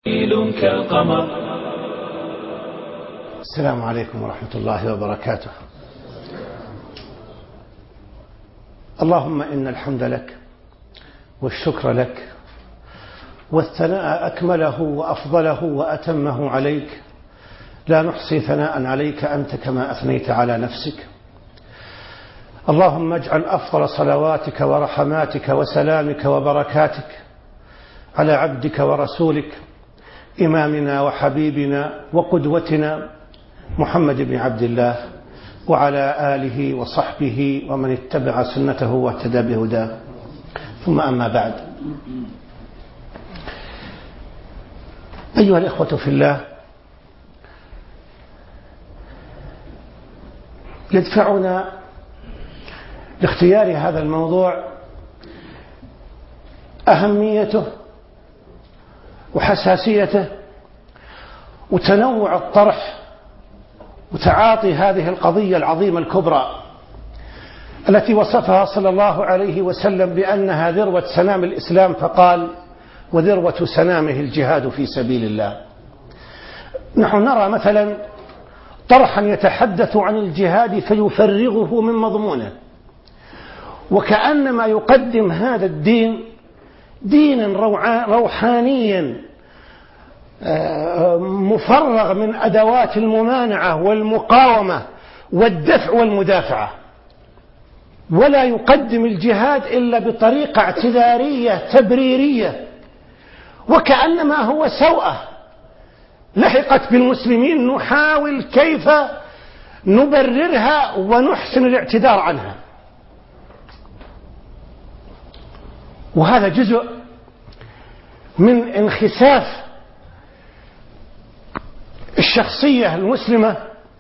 كالقمر. السلام عليكم ورحمة الله وبركاته. اللهم إن الحمد لك والشكر لك والثناء أكمله وأفضله وأتمه عليك، لا نحصي ثناء عليك أنت كما أثنيت على نفسك. اللهم اجعل أفضل صلواتك ورحماتك وسلامك وبركاتك على عبدك ورسولك إمامنا وحبيبنا وقدوتنا محمد بن عبد الله وعلى آله وصحبه ومن اتبع سنته واهتدى بهداه، ثم أما بعد. أيها الإخوة في الله، يدفعنا لاختيار هذا الموضوع أهميته وحساسيته وتنوع الطرح وتعاطي هذه القضية العظيمة الكبرى التي وصفها صلى الله عليه وسلم بأنها ذروة سنام الإسلام، فقال: وذروة سنامه الجهاد في سبيل الله. نحن نرى مثلا طرحا يتحدث عن الجهاد فيفرغه من مضمونه، وكأنما يقدم هذا الدين دينا روحانيا مفرغ من أدوات الممانعة والمقاومة والدفع والمدافعة، ولا يقدم الجهاد إلا بطريقة اعتذارية تبريرية، وكأنما هو سوءة لحقت بالمسلمين نحاول كيف نبررها ونحسن الاعتذار عنها. وهذا جزء من انخساف الشخصية المسلمة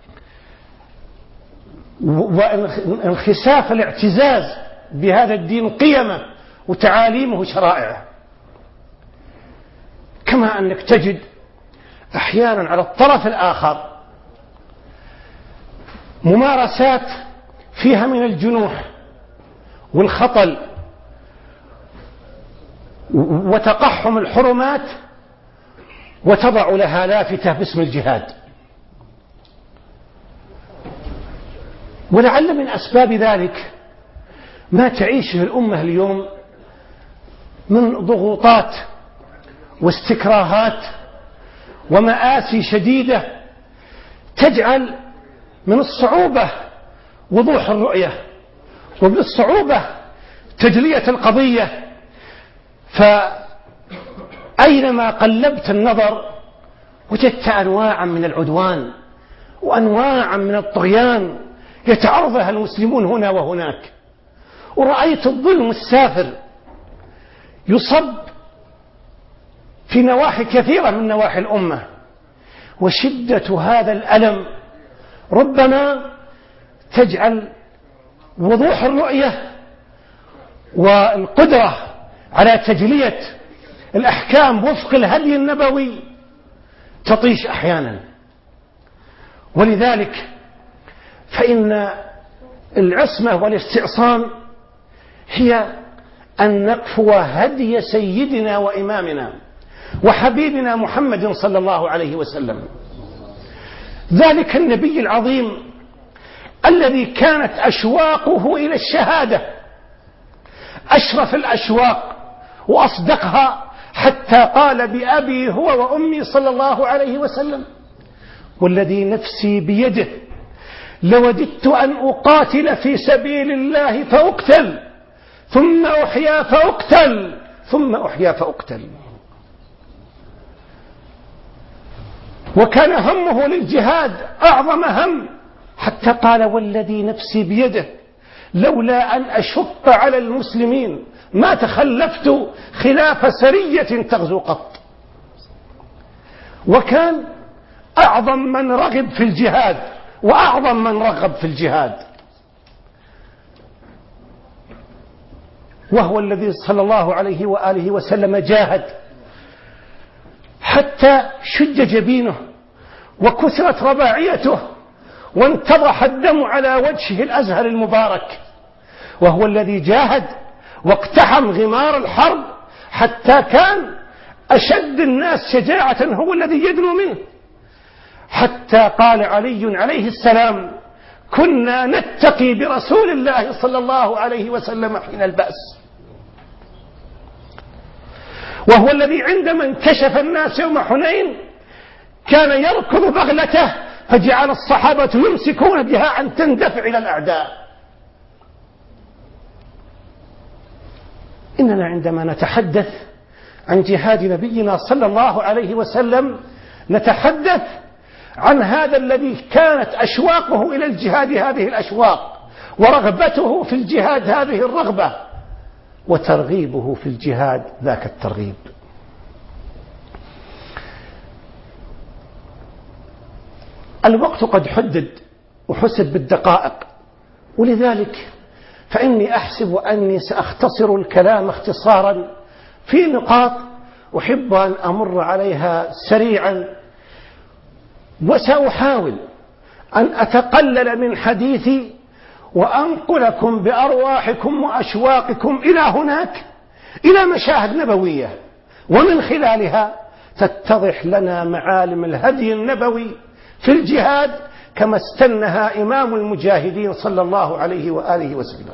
وانخساف الاعتزاز بهذا الدين قيمه وتعاليمه وشرائعه. كما أنك تجد أحيانا على الطرف الآخر ممارسات فيها من الجنوح والخطل وتقحم الحرمات وتضع لها لافتة باسم الجهاد. ولعل من أسباب ذلك ما تعيشه الأمة اليوم من ضغوطات واستكراهات ومآسي شديدة تجعل من الصعوبة وضوح الرؤية ومن الصعوبة تجلية القضية. فأينما قلبت النظر وجدت أنواعا من العدوان وأنواعا من الطغيان يتعرضها المسلمون هنا وهناك، ورأيت الظلم السافر يصب في نواحي كثيرة من نواحي الأمة، وشدة هذا الألم ربما تجعل وضوح الرؤية والقدرة على تجلية الأحكام وفق الهدي النبوي تطيش أحيانا. ولذلك فإن العصمة والاستعصام هي أن نقفو هدي سيدنا وإمامنا وحبيبنا محمد صلى الله عليه وسلم، ذلك النبي العظيم الذي كانت أشواقه إلى الشهادة أشرف الأشواق وأصدقها، حتى قال: بأبي هو وأمي صلى الله عليه وسلم والذي نفسي بيده لوددت أن أقاتل في سبيل الله فأقتل ثم أحيا فأقتل ثم أحيا فأقتل. وكان همه للجهاد أعظم هم، حتى قال: والذي نفسي بيده لولا أن أشق على المسلمين ما تخلفت خلاف سرية تغزو قط. وكان أعظم من رغب في الجهاد وأعظم من رغب في الجهاد، وهو الذي صلى الله عليه وآله وسلم جاهد حتى شج جبينه وكسرت رباعيته وانتضح الدم على وجهه الأزهر المبارك، وهو الذي جاهد واقتحم غمار الحرب حتى كان أشد الناس شجاعة هو الذي يدنو منه، حتى قال علي عليه السلام: كنا نتقي برسول الله صلى الله عليه وسلم حين البأس. وهو الذي عندما انكشف الناس يوم حنين كان يركض بغلته، فجعل الصحابة يمسكون بها أن تندفع إلى الأعداء. إننا عندما نتحدث عن جهاد نبينا صلى الله عليه وسلم نتحدث عن هذا الذي كانت أشواقه إلى الجهاد هذه الأشواق، ورغبته في الجهاد هذه الرغبة، وترغيبه في الجهاد ذاك الترغيب. الوقت قد حدد وحسب بالدقائق، ولذلك فإني أحسب أني سأختصر الكلام اختصارا في نقاط أحب أن أمر عليها سريعا، وسأحاول أن أتقلل من حديثي وأنقلكم بأرواحكم وأشواقكم إلى هناك، إلى مشاهد نبوية، ومن خلالها تتضح لنا معالم الهدي النبوي في الجهاد كما استنها إمام المجاهدين صلى الله عليه وآله وسلم.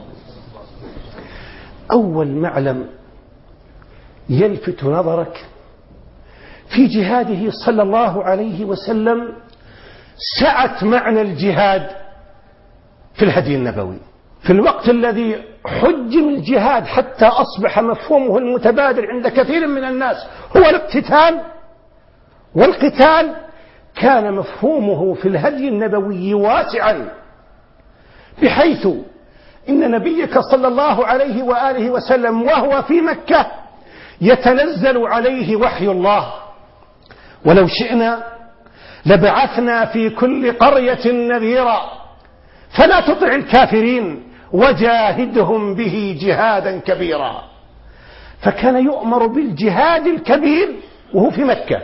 أول معلم يلفت نظرك في جهاده صلى الله عليه وسلم سعة معنى الجهاد في الهدي النبوي. في الوقت الذي حجم الجهاد حتى أصبح مفهومه المتبادل عند كثير من الناس هو الاقتتال، والقتال كان مفهومه في الهدي النبوي واسعا، بحيث إن نبيك صلى الله عليه وآله وسلم وهو في مكة يتنزل عليه وحي الله، ولو شئنا لبعثنا في كل قرية نذيرا فلا تطع الكافرين وجاهدهم به جهادا كبيرا. فكان يؤمر بالجهاد الكبير وهو في مكة،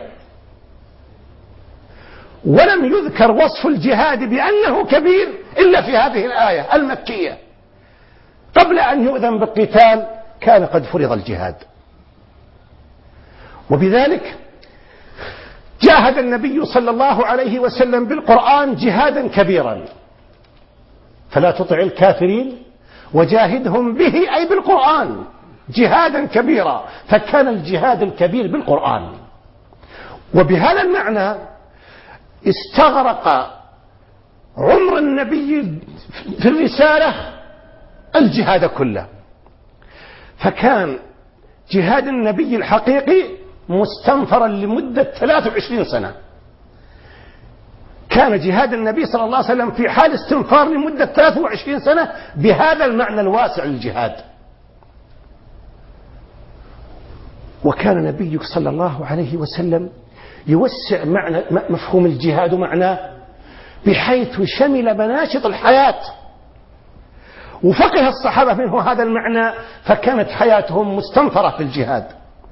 ولم يذكر وصف الجهاد بأنه كبير إلا في هذه الآية المكية. قبل أن يؤذن بالقتال كان قد فرض الجهاد، وبذلك جاهد النبي صلى الله عليه وسلم بالقرآن جهادا كبيرا. فلا تطع الكافرين وجاهدهم به أي بالقرآن جهادا كبيرا، فكان الجهاد الكبير بالقرآن. وبهذا المعنى استغرق عمر النبي في الرسالة الجهاد كله، فكان جهاد النبي الحقيقي مستنفرا لمدة 23 سنة. كان جهاد النبي صلى الله عليه وسلم في حال استنفار لمدة 23 سنة بهذا المعنى الواسع للجهاد. وكان نبيك صلى الله عليه وسلم يوسع معنى مفهوم الجهاد ومعناه بحيث شمل مناشط الحياة، وفقه الصحابة منه هذا المعنى، فكانت حياتهم مستنفرة في الجهاد.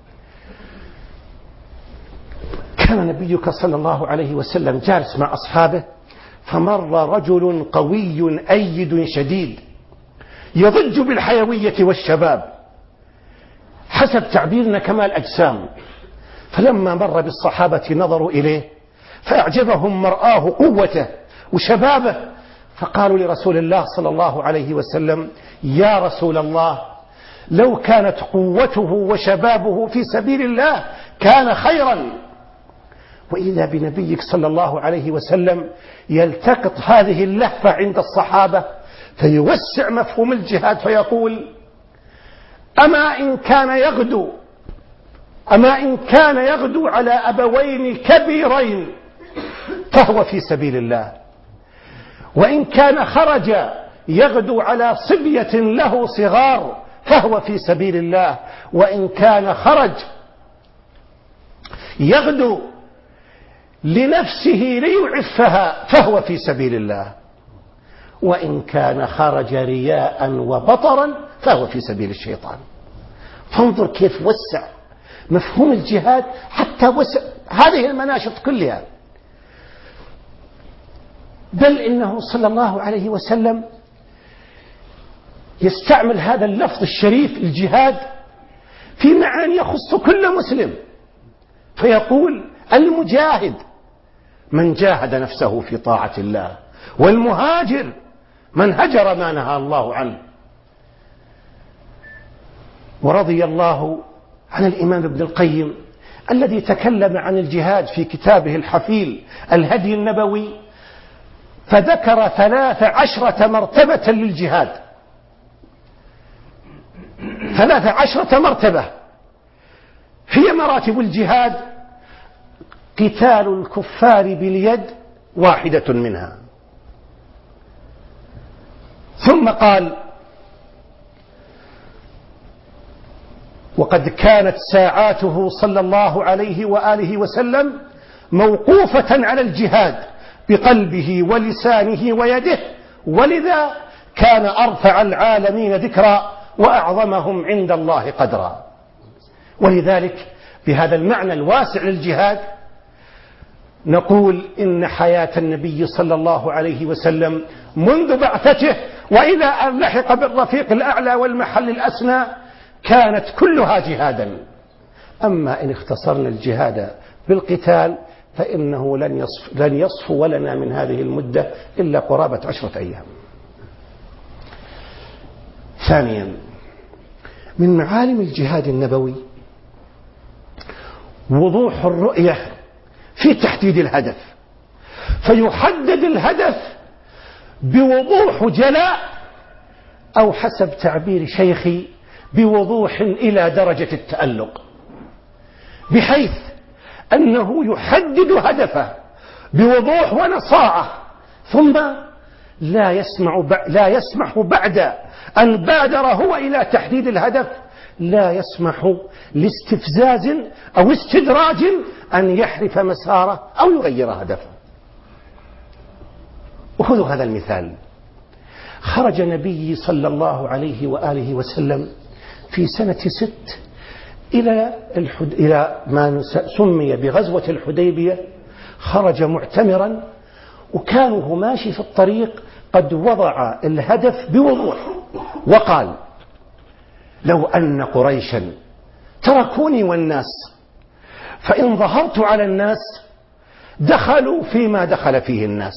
كان نبيك صلى الله عليه وسلم جالس مع أصحابه، فمر رجل قوي أيد شديد يضج بالحيوية والشباب حسب تعبيرنا كمال أجسام. فلما مر بالصحابة نظروا إليه فأعجبهم مرآه قوته وشبابه، فقالوا لرسول الله صلى الله عليه وسلم: يا رسول الله، لو كانت قوته وشبابه في سبيل الله كان خيرا. وإذا بنبيك صلى الله عليه وسلم يلتقط هذه اللهفة عند الصحابة فيوسع مفهوم الجهاد فيقول: أما إن كان يغدو على أبوين كبيرين فهو في سبيل الله، وإن كان خرج يغدو على صبية له صغار فهو في سبيل الله، وإن كان خرج يغدو لنفسه ليعفها فهو في سبيل الله، وإن كان خرج رياء وبطرا فهو في سبيل الشيطان. فانظر كيف وسع مفهوم الجهاد حتى وسع هذه المناشط كلها. بل إنه صلى الله عليه وسلم يستعمل هذا اللفظ الشريف الجهاد في معاني يخص كل مسلم، فيقول المجاهد من جاهد نفسه في طاعة الله، والمهاجر من هجر ما نهى الله عنه. ورضي الله عن الإمام ابن القيم الذي تكلم عن الجهاد في كتابه الحفيل الهدي النبوي، فذكر 13 مرتبة للجهاد، 13 مرتبة هي مراتب الجهاد. قتال الكفار باليد واحدة منها. ثم قال: وقد كانت ساعاته صلى الله عليه وآله وسلم موقوفة على الجهاد بقلبه ولسانه ويده، ولذا كان أرفع العالمين ذكرا وأعظمهم عند الله قدرا. ولذلك بهذا المعنى الواسع للجهاد نقول إن حياة النبي صلى الله عليه وسلم منذ بعثته وإلى أن لحق بالرفيق الأعلى والمحل الأسنى كانت كلها جهادا. أما إن اختصرنا الجهاد بالقتال فإنه لن يصفو لنا من هذه المدة إلا قرابة 10 أيام. ثانيا، من معالم الجهاد النبوي وضوح الرؤية في تحديد الهدف، فيحدد الهدف بوضوح جلاء، أو حسب تعبير شيخي بوضوح إلى درجة التألق، بحيث أنه يحدد هدفه بوضوح ونصاعة، ثم لا يسمح بعد أن بادر هو إلى تحديد الهدف، لا يسمح لاستفزاز أو استدراج أن يحرف مساره أو يغير هدفه. وخذوا هذا المثال: خرج النبي صلى الله عليه وآله وسلم في سنة 6 إلى ما سمي بغزوة الحديبية، خرج معتمرا، وكان هو ماشي في الطريق قد وضع الهدف بوضوح وقال: لو أن قريشا تركوني والناس، فإن ظهرت على الناس دخلوا فيما دخل فيه الناس،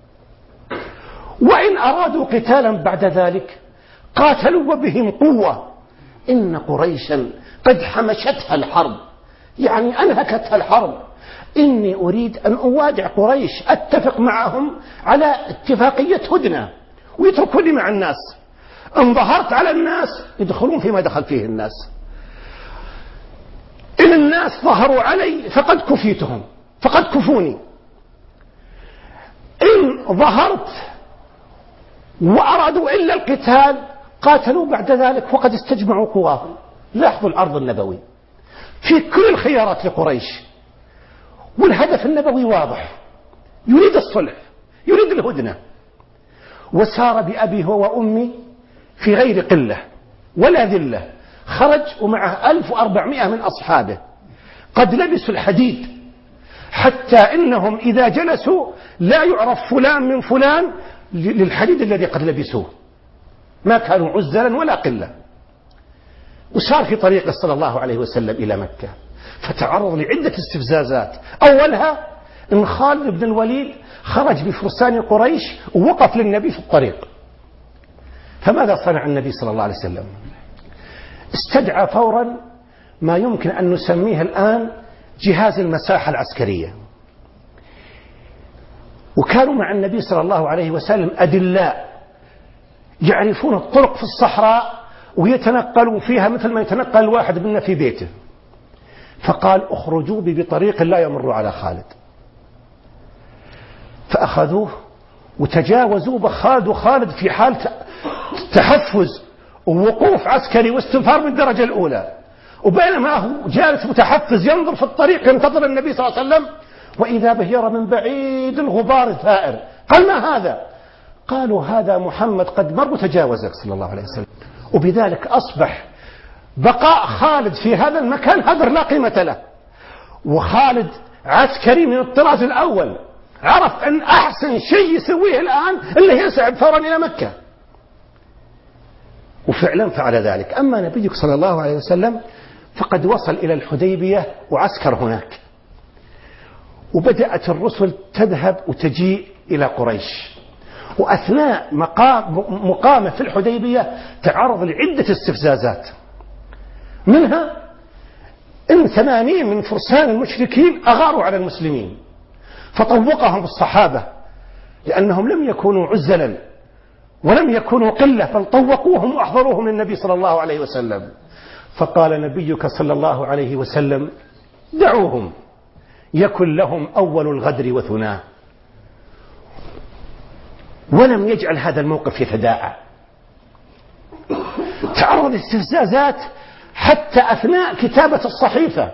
وإن أرادوا قتالا بعد ذلك قاتلوا وبهم قوة، إن قريشا قد حمشتها الحرب، يعني أنهكتها الحرب، إني أريد أن أوادع قريش، أتفق معهم على اتفاقية هدنة ويتركوني مع الناس، إن ظهرت على الناس يدخلون فيما دخل فيه الناس، إن الناس ظهروا علي فقد كفيتهم فقد كفوني، إن ظهرت وأرادوا إلا القتال قاتلوا بعد ذلك وقد استجمعوا قواهم. لاحظوا العرض النبوي في كل الخيارات لقريش، والهدف النبوي واضح، يريد الصلح، يريد الهدنة، وسار بأبي هو وأمي في غير قلة ولا ذلة، خرج ومعه 1400 من أصحابه قد لبسوا الحديد، حتى إنهم إذا جلسوا لا يعرف فلان من فلان للحديد الذي قد لبسوه، ما كانوا عزلا ولا قلة. وسار في طريقه صلى الله عليه وسلم إلى مكة، فتعرض لعدة استفزازات، أولها إن خالد بن الوليد خرج بفرسان قريش ووقف للنبي في الطريق. فماذا صنع النبي صلى الله عليه وسلم؟ استدعى فورا ما يمكن أن نسميه الآن جهاز المساحة العسكرية، وكانوا مع النبي صلى الله عليه وسلم أدلاء يعرفون الطرق في الصحراء ويتنقلوا فيها مثل ما يتنقل الواحد منا في بيته. فقال: اخرجوا بي بطريق لا يمر على خالد. فأخذوه وتجاوزوا بخالد، وخالد في حال تحفز ووقوف عسكري واستنفار من الدرجة الأولى، وبينما هو جالس متحفز ينظر في الطريق ينتظر النبي صلى الله عليه وسلم، وإذا به يرى من بعيد الغبار الثائر. قال: ما هذا؟ قالوا: هذا محمد قد مر وتجاوزك صلى الله عليه وسلم. وبذلك أصبح بقاء خالد في هذا المكان هدر لا قيمة له، وخالد عسكري من الطراز الأول، عرف أن أحسن شيء يسويه الآن اللي يسعد فورا إلى مكة، وفعلا فعل ذلك. أما نبيك صلى الله عليه وسلم فقد وصل إلى الحديبية وعسكر هناك، وبدأت الرسل تذهب وتجيء إلى قريش، وأثناء مقامه في الحديبية تعرض لعدة استفزازات، منها إن 80 من فرسان المشركين أغاروا على المسلمين فطوقهم الصحابة، لأنهم لم يكونوا عزلا ولم يكونوا قلة، بل طوقوهم وأحضروهم للنبي صلى الله عليه وسلم. فقال نبيك صلى الله عليه وسلم: دعوهم يكن لهم أول الغدر وثناه. ولم يجعل هذا الموقف يتداعى، تعرض لاستفزازات حتى أثناء كتابة الصحيفة: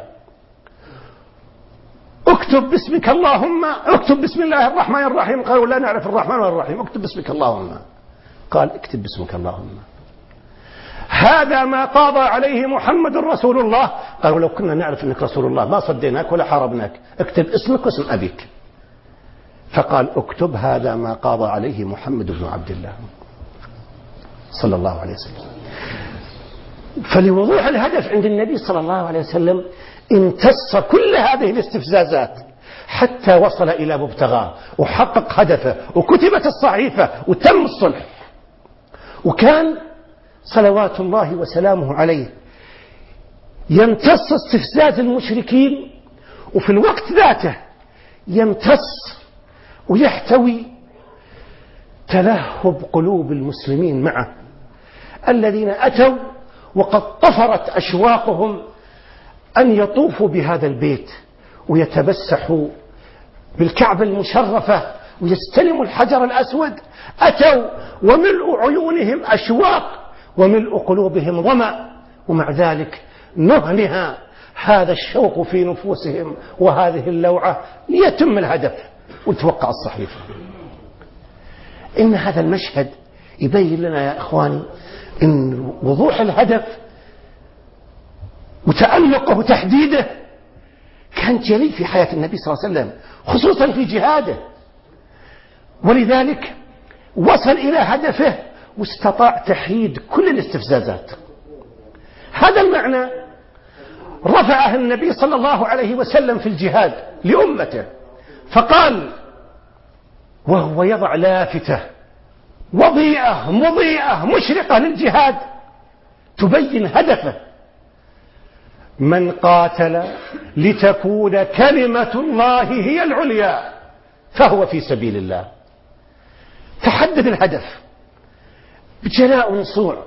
اكتب باسمك اللهم، اكتب بسم الله الرحمن الرحيم. قالوا: لا نعرف الرحمن والرحيم، اكتب باسمك اللهم. قال: اكتب باسمك اللهم. هذا ما قاضى عليه محمد رسول الله. قالوا: لو كنا نعرف انك رسول الله ما صديناك ولا حاربناك، اكتب اسمك واسم ابيك. فقال: اكتب هذا ما قاضى عليه محمد بن عبد الله صلى الله عليه وسلم. فلوضوح الهدف عند النبي صلى الله عليه وسلم امتص كل هذه الاستفزازات حتى وصل إلى مبتغاه وحقق هدفه، وكتبت الصحيفة وتم الصلح. وكان صلوات الله وسلامه عليه يمتص استفزاز المشركين، وفي الوقت ذاته يمتص ويحتوي تلهب قلوب المسلمين معه، الذين أتوا وقد طفرت أشواقهم أن يطوفوا بهذا البيت ويتبسحوا بالكعبة المشرفة ويستلموا الحجر الأسود. أتوا وملء عيونهم أشواق وملء قلوبهم ظمأ، ومع ذلك نهنها هذا الشوق في نفوسهم وهذه اللوعة ليتم الهدف وتوقع الصحيفة. إن هذا المشهد يبين لنا يا إخواني إن وضوح الهدف وتألقه وتحديده كان جلي في حياة النبي صلى الله عليه وسلم، خصوصا في جهاده، ولذلك وصل إلى هدفه واستطاع تحييد كل الاستفزازات. هذا المعنى رفعه النبي صلى الله عليه وسلم في الجهاد لأمته، فقال وهو يضع لافتة وضيئة مضيئة مشرقة للجهاد تبين هدفه: من قاتل لتكون كلمة الله هي العليا فهو في سبيل الله. فحدد الهدف بجلاء ونصوع.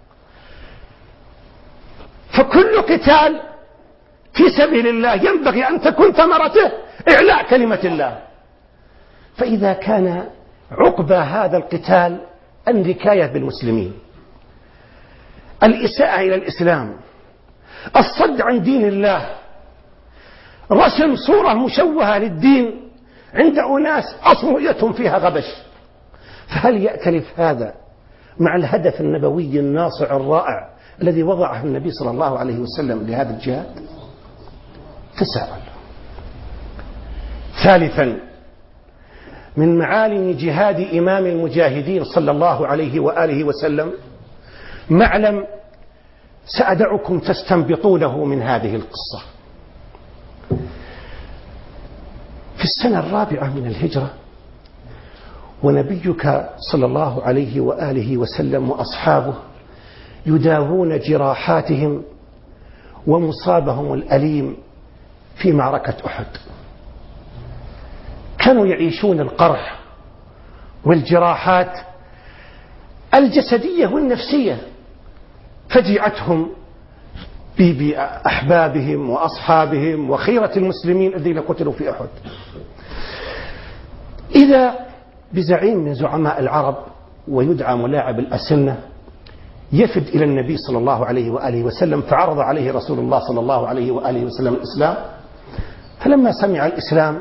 فكل قتال في سبيل الله ينبغي أن تكون ثمرته إعلاء كلمة الله. فإذا كان عقبى هذا القتال النكاية بالمسلمين، الإساءة إلى الإسلام، الصد عن دين الله، رسم صورة مشوهة للدين عند أناس أصل رؤيتهم فيها غبش، فهل يأتلف هذا مع الهدف النبوي الناصع الرائع الذي وضعه النبي صلى الله عليه وسلم لهذا الجهاد؟ تساءل. ثالثا، من معالم جهاد إمام المجاهدين صلى الله عليه وآله وسلم معلم سأدعكم تستنبطونه من هذه القصة. في السنة الرابعة من الهجرة ونبيك صلى الله عليه وآله وسلم وأصحابه يداوون جراحاتهم ومصابهم الأليم في معركة أحد. كانوا يعيشون القرح والجراحات الجسدية والنفسية، فجعتهم بأحبابهم وأصحابهم وخيرة المسلمين الذين قتلوا في أحد. إذا بزعيم من زعماء العرب ويدعى ملاعب الأسنة يفد إلى النبي صلى الله عليه وآله وسلم، فعرض عليه رسول الله صلى الله عليه وآله وسلم الإسلام، فلما سمع الإسلام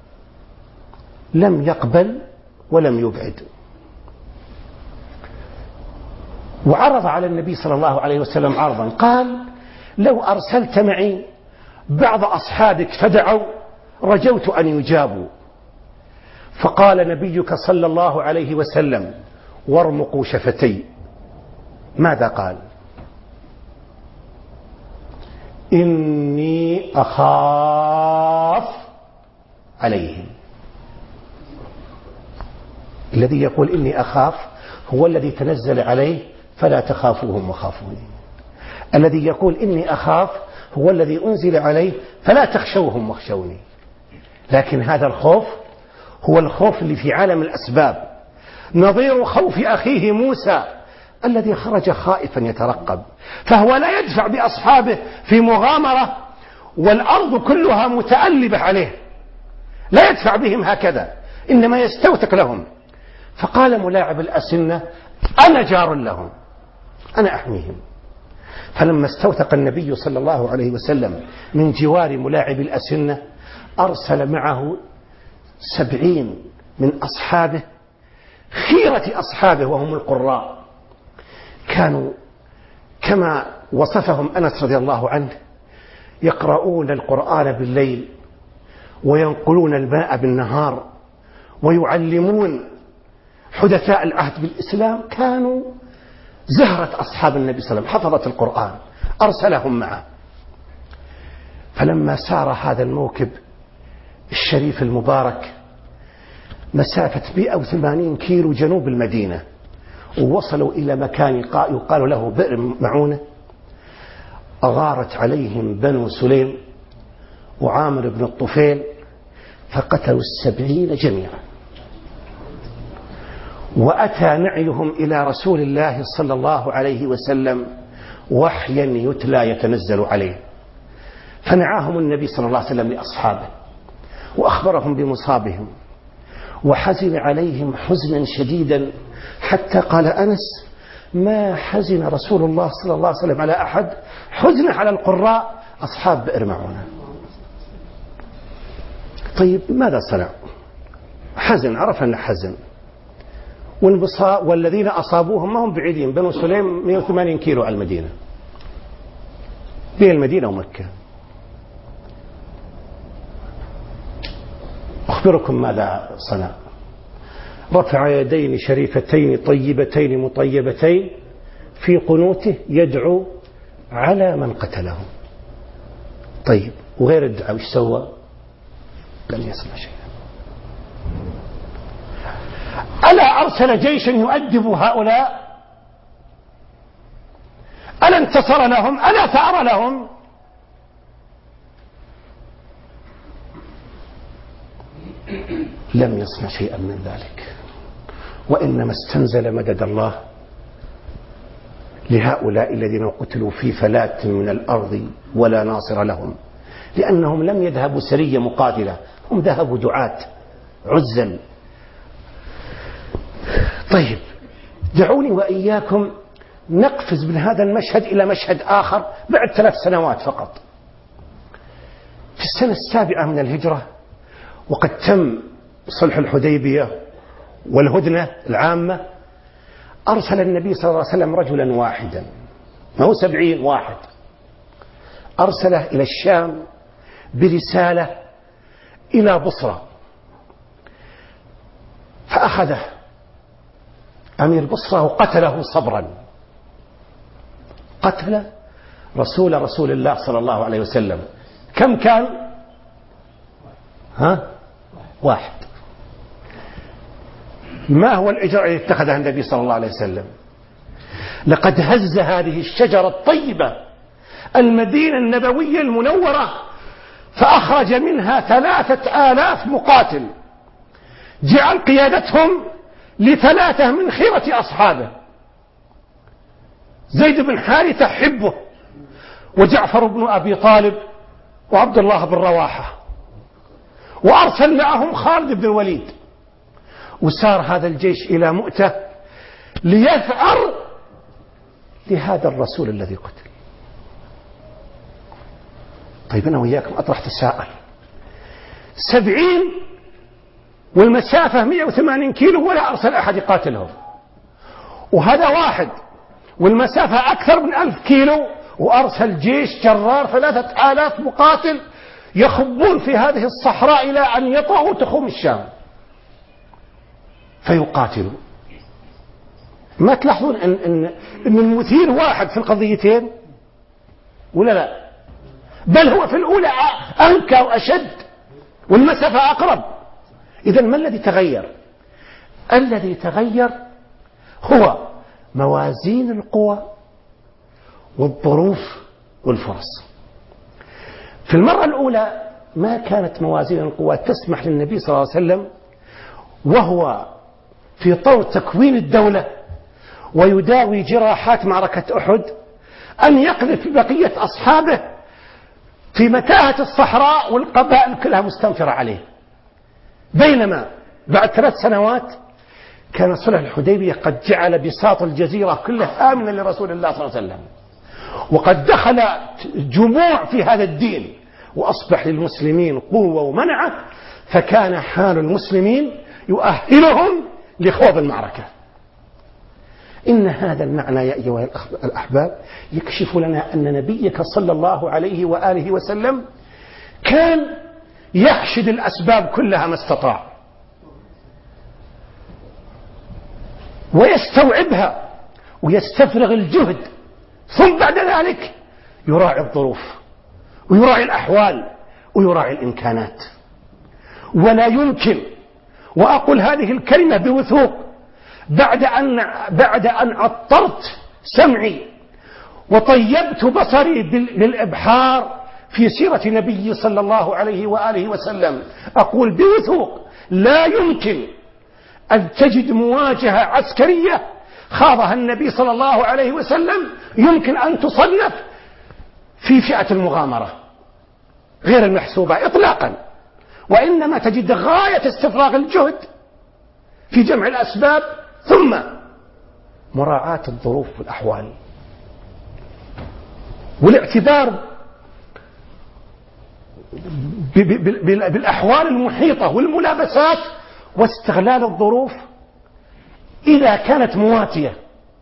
لم يقبل ولم يبعد، وعرض على النبي صلى الله عليه وسلم عرضا، قال: لو أرسلت معي بعض أصحابك فدعوا رجوت أن يجابوا. فقال نبيك صلى الله عليه وسلم: وارمقوا شفتي. ماذا قال؟ إني أخاف عليهم. الذي يقول إني أخاف هو الذي تنزل عليه فلا تخافوهم وخافوني. الذي يقول إني أخاف هو الذي أنزل عليه فلا تخشوهم واخشوني. لكن هذا الخوف هو الخوف اللي في عالم الأسباب، نظير خوف أخيه موسى الذي خرج خائفا يترقب، فهو لا يدفع بأصحابه في مغامرة والأرض كلها متألبة عليه، لا يدفع بهم هكذا، إنما يستوثق لهم. فقال ملاعب الأسنة أنا جار لهم، أنا أحميهم. فلما استوثق النبي صلى الله عليه وسلم من جوار ملاعب الأسنة أرسل معه 70 من أصحابه، خيرة أصحابه وهم القراء، كانوا كما وصفهم أنس رضي الله عنه يقرؤون القرآن بالليل وينقلون الماء بالنهار ويعلمون حدثاء العهد بالإسلام، كانوا زهرة أصحاب النبي صلى الله عليه وسلم، حفظة القرآن، أرسلهم معه. فلما سار هذا الموكب الشريف المبارك مسافة 180 كيلو جنوب المدينة ووصلوا إلى مكان يقال له بئر معونة، أغارت عليهم بنو سليم وعامر بن الطفيل فقتلوا 70 جميعا. وأتى نعيهم إلى رسول الله صلى الله عليه وسلم وحيا يتلى يتنزل عليه، فنعاهم النبي صلى الله عليه وسلم لأصحابه وأخبرهم بمصابهم، وحزن عليهم حزنا شديدا حتى قال أنس ما حزن رسول الله صلى الله عليه وسلم على أحد حزن على القراء أصحاب بئر معونة. طيب ماذا صنع؟ حزن، عرف أنه حزن، والذين أصابوهم ما هم بعيدين، بنو سليم 180 كيلو على المدينة، بين المدينة ومكة. أخبركم ماذا صنع. رفع يدين شريفتين طيبتين مطيبتين في قنوته يدعو على من قتله. طيب وغير الدعاء وش سوى؟ لم يصنع شيئا. ألا أرسل جيشا يؤدب هؤلاء؟ ألا انتصر لهم؟ ألا ثأر لهم؟ لم يصنع شيئا من ذلك، وإنما استنزل مدد الله لهؤلاء الذين قتلوا في فلاة من الأرض ولا ناصر لهم، لأنهم لم يذهبوا سرية مقاتلة، هم ذهبوا دعاة عزل. طيب دعوني وإياكم نقفز من هذا المشهد إلى مشهد آخر بعد 3 سنوات فقط. في السنة 7 من الهجرة وقد تم صلح الحديبية والهدنة العامة، أرسل النبي صلى الله عليه وسلم رجلا واحدا، ما هو 70 واحد، أرسله إلى الشام برسالة إلى بصرة، فأخذه أمير بصرة وقتله صبرا، قتل رسول الله صلى الله عليه وسلم. كم كان؟ واحد. ما هو الإجراء الذي اتخذه النبي صلى الله عليه وسلم؟ لقد هز هذه الشجرة الطيبة المدينة النبوية المنورة فأخرج منها 3000 مقاتل، جعل قيادتهم ل3 من خيرة أصحابه، زيد بن حارثة حبه، وجعفر بن أبي طالب، وعبد الله بن رواحة، وأرسل معهم خالد بن الوليد. وسار هذا الجيش إلى مؤتة ليثأر لهذا الرسول الذي قتل. طيب أنا وإياكم أطرح تساؤل، 70 والمسافة 180 كيلو ولا أرسل أحد يقاتلهم، وهذا واحد والمسافة أكثر من 1000 كيلو وأرسل جيش جرار 3000 مقاتل يخبون في هذه الصحراء إلى أن يطغوا تخوم الشام فيقاتلوا. ما تلاحظون أن المثير واحد في القضيتين ولا لا؟ بل هو في الأولى أنكى وأشد، والمسافة أقرب. إذن ما الذي تغير؟ الذي تغير هو موازين القوى والظروف والفرص. في المرة الأولى ما كانت موازين القوى تسمح للنبي صلى الله عليه وسلم وهو في طور تكوين الدولة ويداوي جراحات معركة أحد أن يقذف بقية أصحابه في متاهة الصحراء والقبائل كلها مستنفرة عليه. بينما بعد 3 سنوات كان صلح الحديبية قد جعل بساط الجزيرة كلها آمنا لرسول الله صلى الله عليه وسلم، وقد دخل جموع في هذا الدين وأصبح للمسلمين قوة ومنعة، فكان حال المسلمين يؤهلهم لخوض المعركة. إن هذا المعنى يا أيها الأحباب يكشف لنا أن نبيك صلى الله عليه وآله وسلم كان يحشد الأسباب كلها ما استطاع ويستوعبها ويستفرغ الجهد، ثم بعد ذلك يراعي الظروف ويراعي الأحوال ويراعي الإمكانات. ولا يمكن، وأقول هذه الكلمة بوثوق بعد أن عطرت سمعي وطيبت بصري بالإبحار في سيرة نبي صلى الله عليه وآله وسلم، أقول بوثوق لا يمكن أن تجد مواجهة عسكرية خاضها النبي صلى الله عليه وسلم يمكن أن تصنف في فئة المغامرة غير المحسوبة إطلاقا، وإنما تجد غاية استفراغ الجهد في جمع الأسباب ثم مراعاة الظروف والأحوال والاعتبار بالأحوال المحيطة والملابسات واستغلال الظروف إذا كانت مواتية.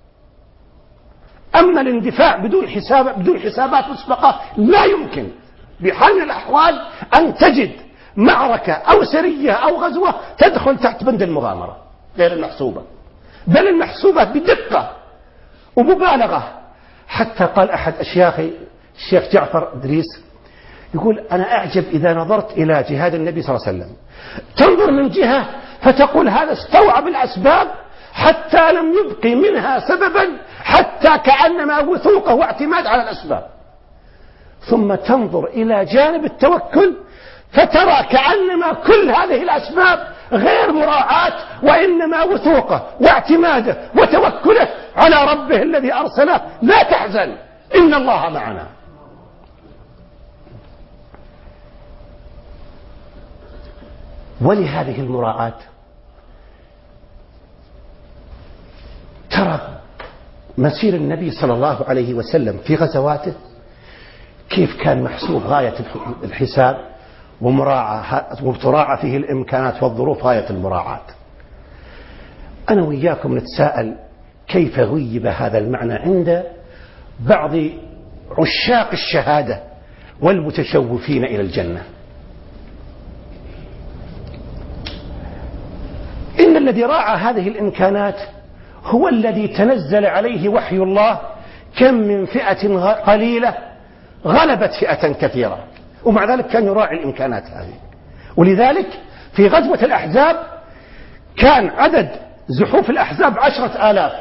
أما الاندفاع بدون حسابات مسبقة لا يمكن بحال من الأحوال أن تجد معركة أو سرية أو غزوة تدخل تحت بند المغامرة غير المحسوبة، بل المحسوبة بدقة ومبالغة. حتى قال أحد أشياخي الشيخ جعفر إدريس يقول أنا أعجب إذا نظرت إلى جهاد النبي صلى الله عليه وسلم، تنظر من جهة فتقول هذا استوعب الأسباب حتى لم يبق منها سببا، حتى كأنما وثوقه واعتماد على الأسباب، ثم تنظر إلى جانب التوكل فترى كأنما كل هذه الأسباب غير مراعاة، وإنما وثوقه واعتماده وتوكله على ربه الذي أرسله. لا تحزن إن الله معنا. ولهذه المراعاة ترى مسير النبي صلى الله عليه وسلم في غزواته كيف كان محسوب غاية الحساب وتراعى فيه الإمكانات والظروف غاية المراعاة. أنا وإياكم نتساءل كيف غيب هذا المعنى عند بعض عشاق الشهادة والمتشوفين إلى الجنة. إن الذي راعى هذه الإمكانات هو الذي تنزل عليه وحي الله كم من فئة قليلة غلبت فئة كثيرة، ومع ذلك كان يراعي الإمكانات هذه. ولذلك في غزوة الأحزاب كان عدد زحوف الأحزاب 10,000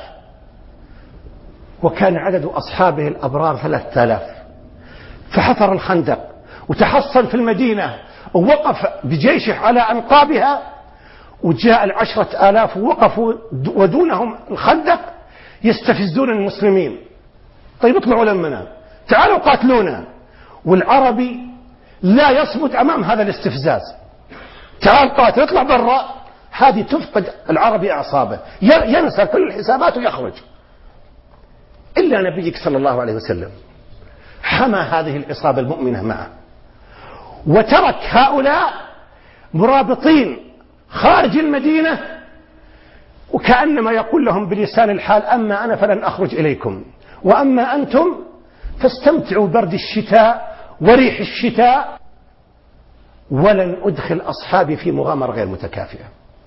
وكان عدد أصحابه الأبرار 3000، فحفر الخندق وتحصن في المدينة ووقف بجيشه على أنقابها، وجاء 10,000 ووقفوا ودونهم الخندق يستفزون المسلمين. طيب اطلعوا لمنا، تعالوا قاتلونا. والعربي لا يصمت أمام هذا الاستفزاز، تعال قاتل اطلع برا. هذه تفقد العربي أعصابه، ينسى كل الحسابات ويخرج. إلا نبيك صلى الله عليه وسلم حمى هذه العصابة المؤمنة معه وترك هؤلاء مرابطين خارج المدينة، وكأنما يقول لهم بلسان الحال أما أنا فلن أخرج إليكم، وأما أنتم فاستمتعوا برد الشتاء وريح الشتاء، ولن أدخل أصحابي في مغامرة غير متكافئة.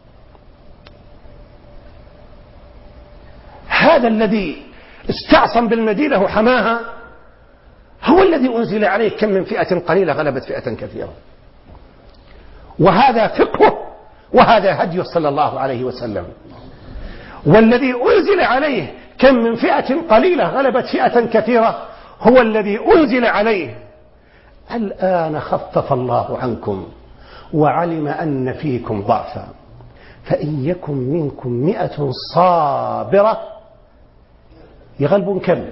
هذا الذي استعصم بالمدينة وحماها هو الذي أنزل عليه كم من فئة قليلة غلبت فئة كثيرة. وهذا فقهه وهذا هديه صلى الله عليه وسلم. والذي أنزل عليه كم من فئة قليلة غلبت فئة كثيرة هو الذي أنزل عليه الآن خفف الله عنكم وعلم أن فيكم ضعفا فإن يكن منكم 100 صابرة يغلبون كم؟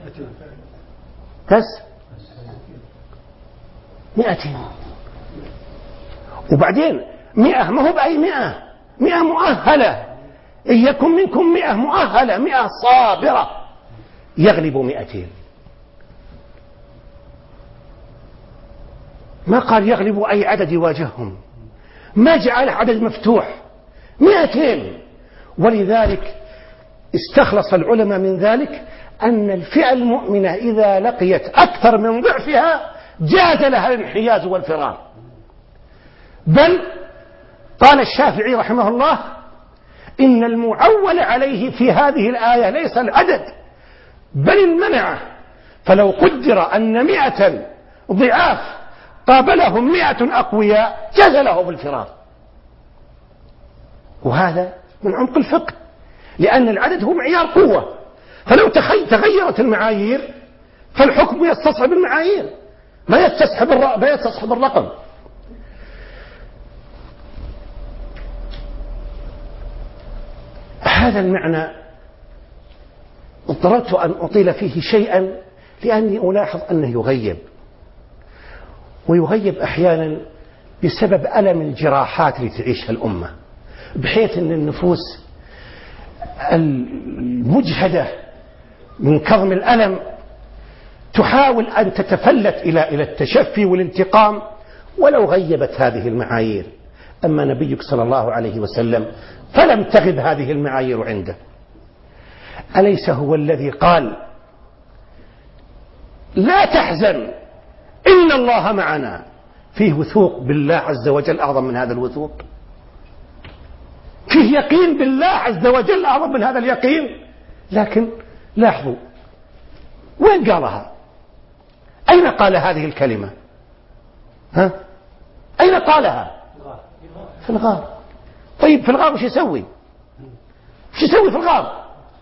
بس 200. وبعدين 100 ما هو بأي 100 مؤهلة. إن يكن منكم 100 مؤهلة 100 صابرة يغلب 200. ما قال يغلب أي عدد يواجههم، ما جعل عدد مفتوح 200. ولذلك استخلص العلماء من ذلك أن الفئة المؤمنة إذا لقيت أكثر من ضعفها جاز لها الانحياز والفرار. بل قال الشافعي رحمه الله إن المعول عليه في هذه الآية ليس العدد بل المنعة، فلو قدر أن 100 ضعاف قابلهم 100 أقوياء جاز لهم الفرار. وهذا من عمق الفقه، لأن العدد هو معيار قوة، فلو تغيرت المعايير فالحكم يستصحب المعايير ما يستصحب الرقم. هذا المعنى اضطررت أن أطيل فيه شيئا لأني ألاحظ أنه يغيب، ويغيب أحيانا بسبب ألم الجراحات التي تعيشها الأمة، بحيث أن النفوس المجهدة من كظم الألم تحاول أن تتفلت إلى التشفي والانتقام ولو غيبت هذه المعايير. أما نبيك صلى الله عليه وسلم فلم تغب هذه المعايير عنده. أليس هو الذي قال لا تحزن إن الله معنا؟ فيه وثوق بالله عز وجل أعظم من هذا الوثوق، فيه يقين بالله عز وجل أعظم من هذا اليقين. لكن لاحظوا وين قالها؟ أين قال هذه الكلمة؟ أين قالها؟ في الغار. طيب في الغار وش يسوي؟ وش يسوي في الغار؟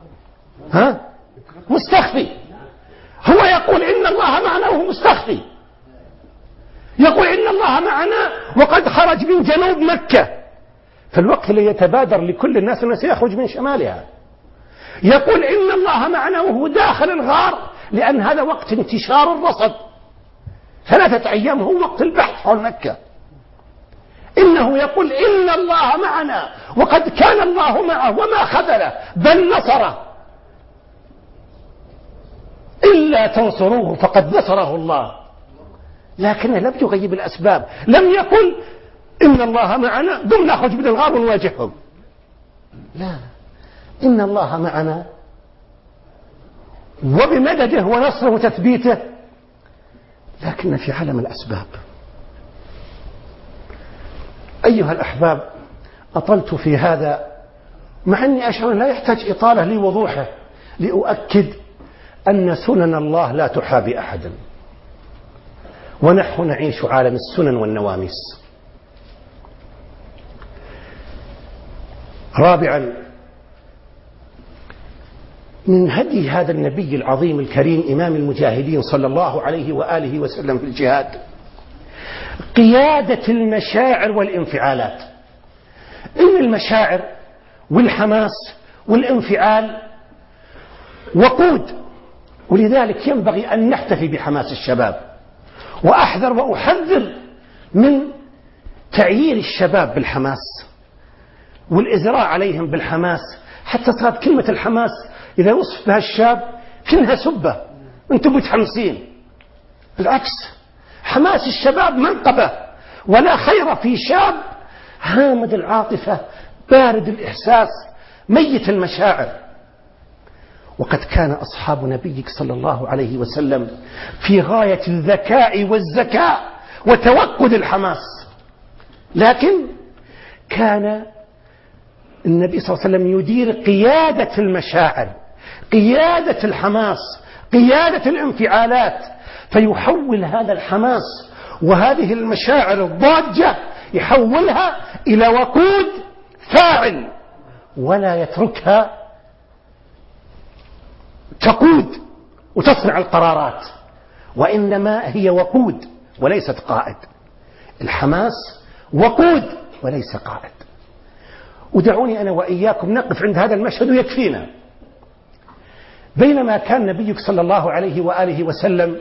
مستخفي. هو يقول إن الله معنا وهو مستخفي، يقول إن الله معنا وقد خرج من جنوب مكة في الوقت اللي يتبادر لكل الناس أنه سيخرج من شمالها. يقول إن الله معنا وهو داخل الغار، لأن هذا وقت انتشار الرصد، 3 أيام هو وقت البحث حول مكة. إنه يقول إن الله معنا وقد كان الله معه وما خذله بل نصره، إلا تنصروه فقد نصره الله. لكنه لم يغيب الأسباب، لم يقل إن الله معنا دم نخرج من الغار ونواجههم، لا، إن الله معنا وبمدده ونصره وتثبيته، لكن في عالم الأسباب. أيها الأحباب، أطلت في هذا مع أني أشعر لا يحتاج إطالة لوضوحه، لأؤكد أن سنن الله لا تحابي أحدا، ونحن نعيش عالم السنن والنواميس. رابعا، من هدي هذا النبي العظيم الكريم إمام المجاهدين صلى الله عليه وآله وسلم في الجهاد قيادة المشاعر والانفعالات. إن المشاعر والحماس والانفعال وقود، ولذلك ينبغي أن نحتفي بحماس الشباب، وأحذر وأحذر من تعيير الشباب بالحماس والإزراء عليهم بالحماس، حتى صارت كلمة الحماس إذا وصف بها الشاب كأنها سبة، أنتم متحمسين. بالعكس، حماس الشباب منقبة، ولا خير في شاب هامد العاطفة بارد الإحساس ميت المشاعر. وقد كان أصحاب نبيك صلى الله عليه وسلم في غاية الذكاء والذكاء وتوقد الحماس، لكن كان النبي صلى الله عليه وسلم يدير قيادة المشاعر، قيادة الحماس، قيادة الانفعالات، فيحول هذا الحماس وهذه المشاعر الضاجة يحولها إلى وقود فاعل ولا يتركها تقود وتصنع القرارات، وإنما هي وقود وليست قائد. الحماس وقود وليس قائد. ودعوني أنا وإياكم نقف عند هذا المشهد ويكفينا. بينما كان نبيك صلى الله عليه وآله وسلم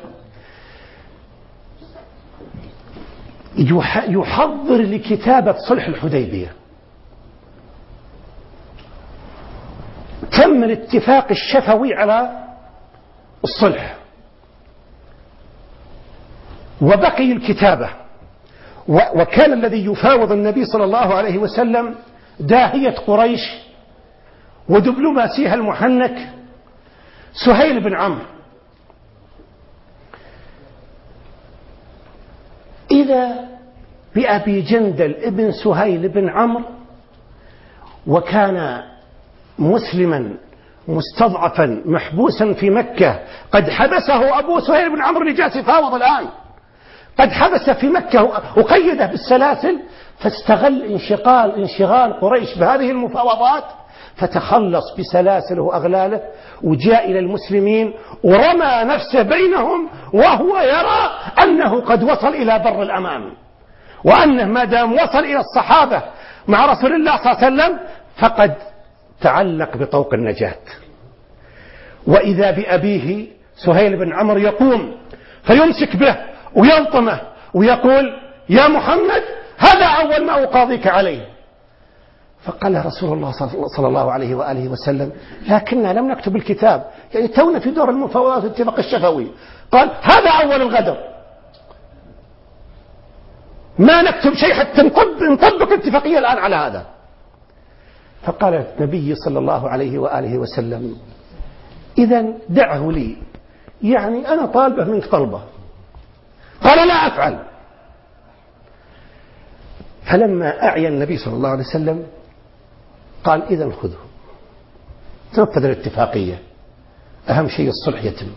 يحضر لكتابة صلح الحديبية، تم الاتفاق الشفوي على الصلح وبقي الكتابة، وكان الذي يفاوض النبي صلى الله عليه وسلم داهية قريش ودبلوماسيها المحنك سهيل بن عمرو. إذا بأبي جندل ابن سهيل بن عمرو، وكان مسلما مستضعفا محبوسا في مكة، قد حبسه أبو سهيل بن عمرو اللي جالس يفاوض الآن، قد حبس في مكة وقيده بالسلاسل، فاستغل انشغال قريش بهذه المفاوضات فتخلص بسلاسله وأغلاله وجاء إلى المسلمين ورمى نفسه بينهم وهو يرى أنه قد وصل إلى بر الأمان، وأنه ما دام وصل إلى الصحابة مع رسول الله صلى الله عليه وسلم فقد تعلق بطوق النجاة. وإذا بأبيه سهيل بن عمرو يقوم فيمسك به ويلطمه ويقول: يا محمد هذا أول ما أقاضيك عليه. فقال رسول الله صلى الله عليه وآله وسلم: لكننا لم نكتب الكتاب، يعني تونا في دور المفاوضات والاتفاق الشفوي. قال: هذا أول الغدر، ما نكتب شيء حتى نطبق الاتفاقية الآن على هذا. فقال النبي صلى الله عليه وآله وسلم: إذن دعه لي، يعني أنا طالبه منك طلبة. قال: لا أفعل. فلما أعيا النبي صلى الله عليه وسلم قال: إذن خذه، تنفذ الاتفاقية، أهم شيء الصلح يتم.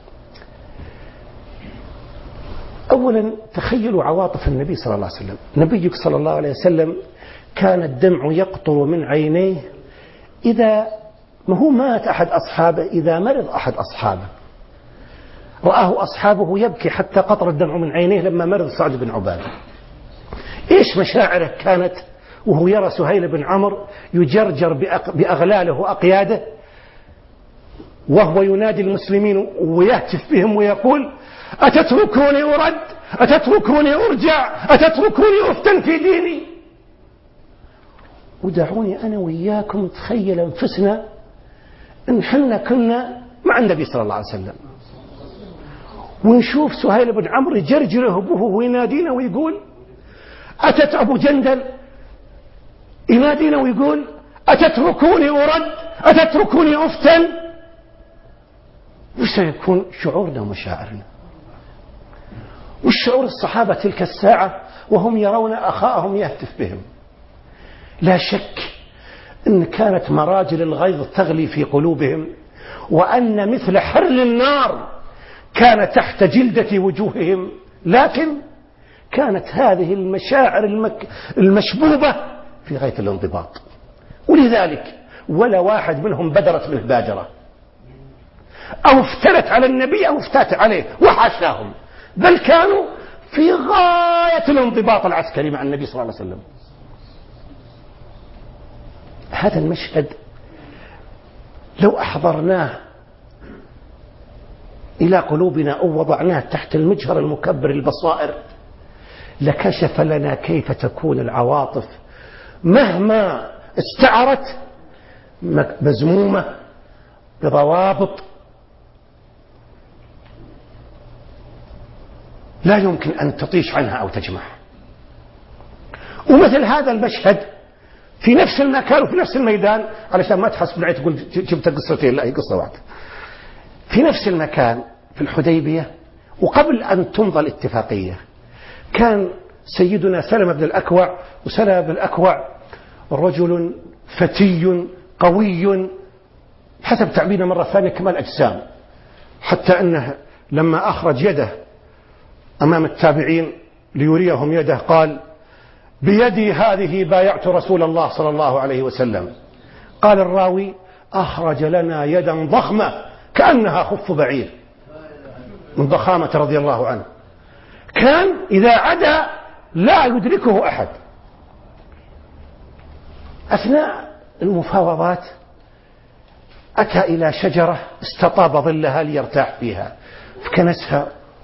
أولا تخيلوا عواطف النبي صلى الله عليه وسلم. نبيك صلى الله عليه وسلم كان الدمع يقطر من عينيه إذا ما هو مات أحد أصحابه، إذا مرض أحد أصحابه رآه أصحابه يبكي حتى قطر الدمع من عينيه لما مرض سعد بن عبادة. إيش مشاعره كانت وهو يرى سهيل بن عمرو يجرجر بأغلاله وأقياده وهو ينادي المسلمين ويهتف بهم ويقول: أتتركوني أرد؟ أتتركوني أرجع؟ أتتركوني أفتن في ديني؟ ودعوني أنا وإياكم نتخيل أنفسنا إن حنا كنا مع النبي صلى الله عليه وسلم ونشوف سهيل بن عمرو يجرجره به وينادينا ويقول: أتت أبو جندل ينادينا ويقول: أتتركوني أرد؟ أتتركوني أفتن؟ وش سيكون شعورنا ومشاعرنا؟ والشعور الصحابة تلك الساعة وهم يرون أخاهم يهتف بهم؟ لا شك أن كانت مراجل الغيظ تغلي في قلوبهم، وأن مثل حرل النار كان تحت جلدة وجوههم، لكن كانت هذه المشاعر المشبوبة في غاية الانضباط. ولذلك ولا واحد منهم بدرت منه بادرة أو افترت على النبي أو افتات عليه، وحاشاهم، بل كانوا في غاية الانضباط العسكري مع النبي صلى الله عليه وسلم. هذا المشهد لو أحضرناه إلى قلوبنا أو وضعناه تحت المجهر المكبر البصائر لكشف لنا كيف تكون العواطف مهما استعرت مزمومة بضوابط لا يمكن أن تطيش عنها أو تجمع. ومثل هذا المشهد في نفس المكان وفي نفس الميدان، علشان ما تحسب معي تقول جبت قصتين، لا هي قصة واحدة. في نفس المكان في الحديبية وقبل أن تمضى الاتفاقية كان سيدنا سلمة بن الأكوع، وسلمة بن الأكوع رجل فتي قوي حسب تعبيرنا مرة ثانية كمال أجسام، حتى أنه لما أخرج يده أمام التابعين ليريهم يده قال: بيدي هذه بايعت رسول الله صلى الله عليه وسلم. قال الراوي: أخرج لنا يدا ضخمة كأنها خف بعير، من ضخامة رضي الله عنه، كان إذا عدا لا يدركه أحد. أثناء المفاوضات أتى إلى شجرة استطاب ظلها ليرتاح فيها، فكنسها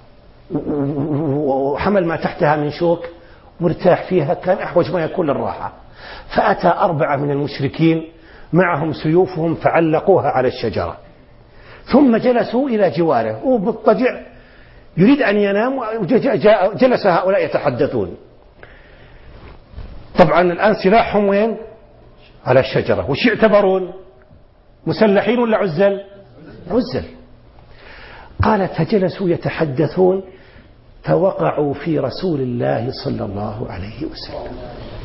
وحمل ما تحتها من شوك وارتاح فيها، كان أحوج ما يكون للراحة. فأتى 4 من المشركين معهم سيوفهم فعلقوها على الشجرة، ثم جلسوا إلى جواره ومضطجع يريد أن ينام، جلس هؤلاء يتحدثون. طبعا الآن سلاحهم وين؟ على الشجرة. وش يعتبرون؟ مسلحين ولا عزل؟ عزل. قال: فجلسوا يتحدثون فوقعوا في رسول الله صلى الله عليه وسلم.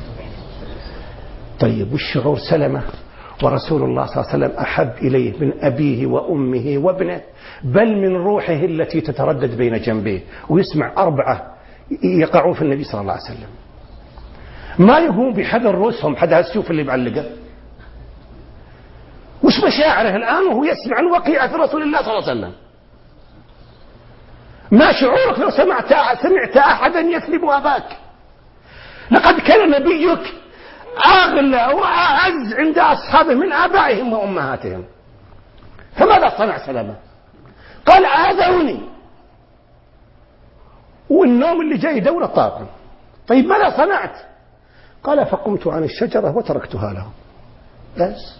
طيب، والشعور سلمة، ورسول الله صلى الله عليه وسلم أحب إليه من أبيه وأمه وابنه، بل من روحه التي تتردد بين جنبيه، ويسمع 4 يقعون في النبي صلى الله عليه وسلم. ما يقوم بحد رؤوسهم، حد السيوف اللي معلقة. وش مشاعره الآن وهو يسمع عن وقيعة رسول الله صلى الله عليه وسلم؟ ما شعورك لو سمعت أحدا يثلب أباك؟ لقد كان نبيك أغلى وأعز عند أصحابه من آبائهم وأمهاتهم، فماذا صنع سلمة؟ قال: آذوني، والنوم اللي جاي دولة طاقم. طيب ماذا صنعت؟ قال: فقمت عن الشجرة وتركتها لهم. بس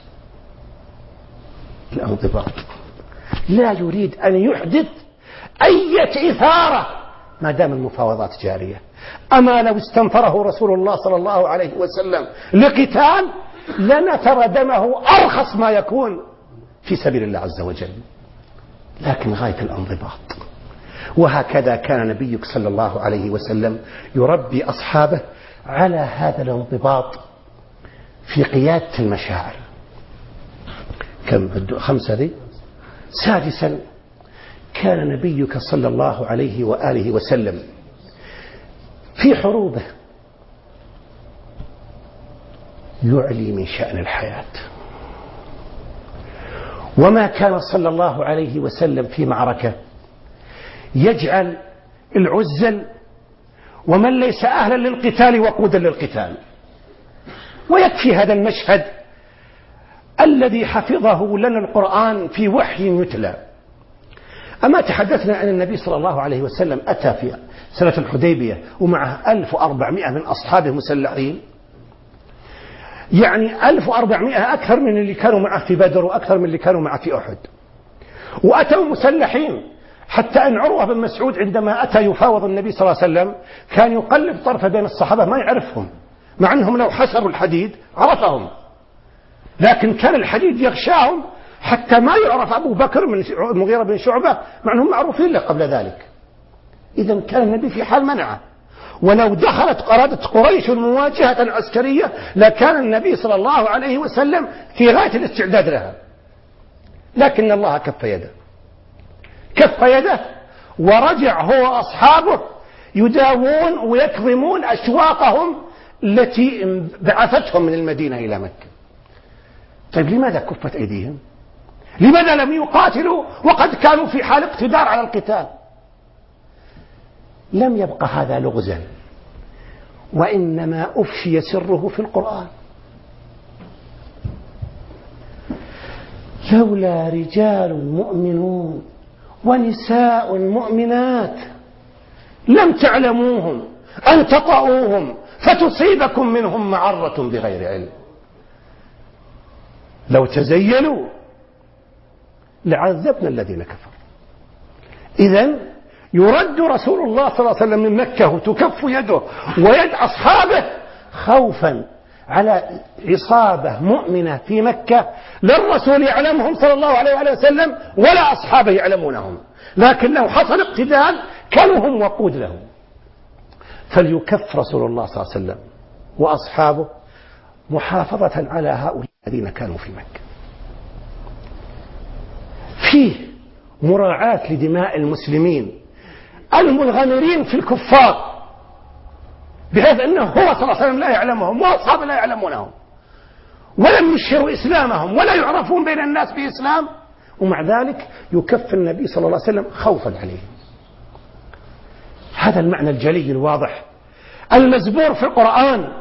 الانضباط، لا يريد أن يحدث أي إثارة ما دام المفاوضات جارية. أما لو استنفره رسول الله صلى الله عليه وسلم لقتال لنثر دمه أرخص ما يكون في سبيل الله عز وجل، لكن غاية الانضباط. وهكذا كان نبيك صلى الله عليه وسلم يربي أصحابه على هذا الانضباط في قيادة المشاعر. كم 5 ذي؟ سادسا، كان نبيك صلى الله عليه وآله وسلم في حروبه يعلي من شأن الحياة، وما كان صلى الله عليه وسلم في معركة يجعل العزل ومن ليس أهلا للقتال وقودا للقتال. ويكفي هذا المشهد الذي حفظه لنا القرآن في وحي يتلى. أما تحدثنا أن النبي صلى الله عليه وسلم أتى في سنة الحديبية ومعه 1400 من أصحابه مسلحين، يعني 1400 أكثر من اللي كانوا معه في بدر وأكثر من اللي كانوا معه في أحد، وأتوا مسلحين. حتى أن عروة بن مسعود عندما أتى يفاوض النبي صلى الله عليه وسلم كان يقلب طرفه بين الصحابة ما يعرفهم، مع أنهم لو حسروا الحديد عرفهم، لكن كان الحديد يغشاهم حتى ما يعرف أبو بكر من المغيرة بن شعبة، مع أنهم معروفين له قبل ذلك. إذن كان النبي في حال منعه، ولو دخلت أرادت قريش مواجهة عسكرية لكان النبي صلى الله عليه وسلم في غاية الاستعداد لها، لكن الله كف يده ورجع هو وأصحابه يداوون ويكظمون أشواقهم التي بعثتهم من المدينة إلى مكة. طيب لماذا كفت أيديهم؟ لماذا لم يقاتلوا وقد كانوا في حال اقتدار على القتال؟ لم يبقى هذا لغزا، وإنما أفشي سره في القرآن. لولا رجال مؤمنون ونساء مؤمنات لم تعلموهم أن تطؤوهم فتصيبكم منهم معرة بغير علم، لو تزيلوا لعذبنا الذين كفروا. إذن يرد رسول الله صلى الله عليه وسلم من مكة وتكف يده ويد أصحابه خوفا على عصابة مؤمنة في مكة لا الرسول يعلمهم صلى الله عليه وسلم ولا أصحابه يعلمونهم، لكن لو حصل اقتتال كانوا هم وقود لهم. فليكف رسول الله صلى الله عليه وسلم وأصحابه محافظة على هؤلاء الذين كانوا في مكة. فيه مراعاة لدماء المسلمين المنغمرين في الكفار، بحيث أنه هو صلى الله عليه وسلم لا يعلمهم وأصحابه لا يعلمونهم، ولم يشهروا إسلامهم ولا يعرفون بين الناس بإسلام، ومع ذلك يكفر النبي صلى الله عليه وسلم خوفا عليهم. هذا المعنى الجلي الواضح المزبور في القرآن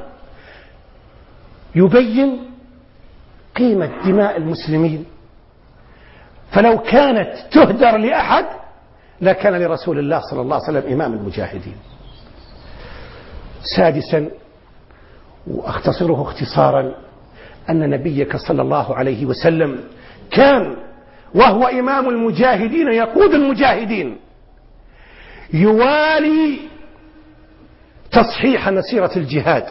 يبين قيمة دماء المسلمين، فلو كانت تهدر لأحد لكان لرسول الله صلى الله عليه وسلم إمام المجاهدين. سادسا وأختصره اختصارا أن نبيك صلى الله عليه وسلم كان وهو إمام المجاهدين يقود المجاهدين يوالي تصحيح مسيرة الجهاد،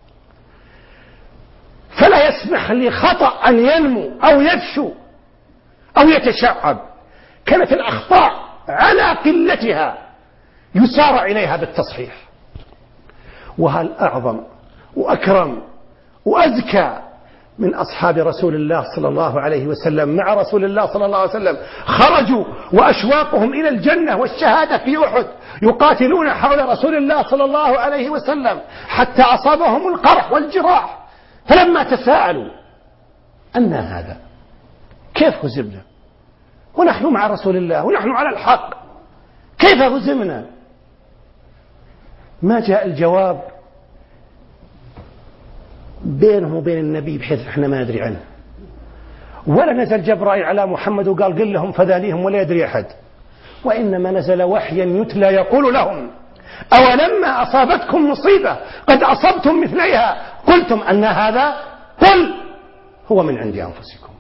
فلا يسمح لخطأ أن ينمو أو يفشو أو يتشعب. كانت الأخطاء على قلتها يسارع إليها بالتصحيح. وهل أعظم وأكرم وأزكى من أصحاب رسول الله صلى الله عليه وسلم مع رسول الله صلى الله عليه وسلم خرجوا وأشواقهم إلى الجنة والشهادة في أحد يقاتلون حول رسول الله صلى الله عليه وسلم حتى أصابهم القرح والجراح، فلما تساءلوا أن هذا كيف هزمنا ونحن مع رسول الله ونحن على الحق، كيف هزمنا؟ ما جاء الجواب بينهم وبين النبي بحيث احنا ما ندري عنه، ولا نزل جبرائيل على محمد وقال قل لهم فذانيهم ولا يدري أحد، وإنما نزل وحيا يتلى يقول لهم أولما أصابتكم مصيبة قد أصبتم مثليها قلتم أن هذا قل هو من عند أنفسكم.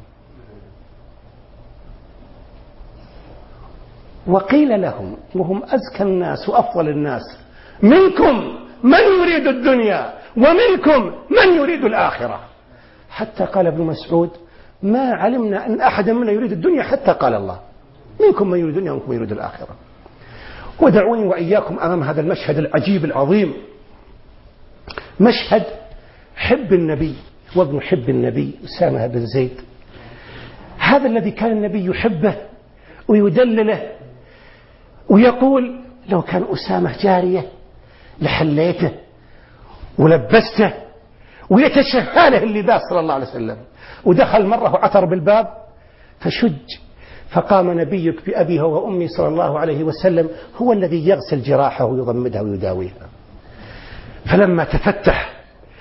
وقيل لهم وهم أزكى الناس وأفضل الناس منكم من يريد الدنيا ومنكم من يريد الآخرة، حتى قال ابن مسعود ما علمنا أن أحدا منا يريد الدنيا حتى قال الله منكم من يريد الدنيا ومنكم من يريد الآخرة. ودعوني وإياكم أمام هذا المشهد العجيب العظيم، مشهد حب النبي وابن حب النبي أسامة بن زيد، هذا الذي كان النبي يحبه ويدلله ويقول لو كان أسامة جارية لحليته ولبسته، ويتشهى له اللباس صلى الله عليه وسلم. ودخل مرة وعثر بالباب فشج، فقام نبيك بأبيها وأمي صلى الله عليه وسلم هو الذي يغسل جراحه ويضمدها ويداويها. فلما تفتح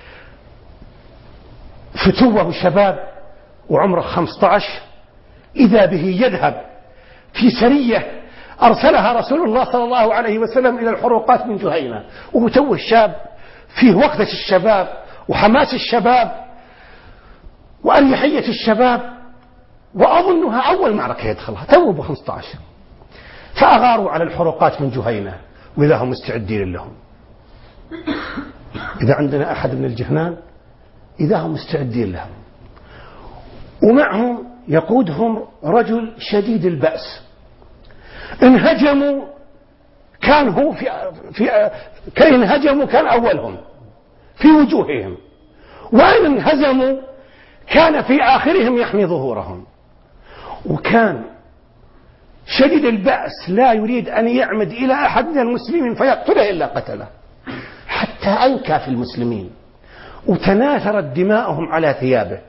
فتوه شباب وعمره 15 إذا به يذهب في سرية أرسلها رسول الله صلى الله عليه وسلم إلى الحروقات من جهينة، وهو توه شاب فيه وقتة الشباب وحماس الشباب وأريحية الشباب، وأظنها أول معركة يدخلها توه ب 15. فأغاروا على الحروقات من جهينة وإذا هم مستعدين لهم. إذا عندنا أحد من الجهنان إذا هم مستعدين لهم، ومعهم يقودهم رجل شديد البأس. انهجموا كان هو كان انهجموا كان أولهم في وجوههم، وإن انهزموا كان في آخرهم يحمي ظهورهم. وكان شديد البأس لا يريد أن يعمد إلى أحد من المسلمين فيقتله إلا قتله، حتى أنكى في المسلمين وتناثرت دماؤهم على ثيابه.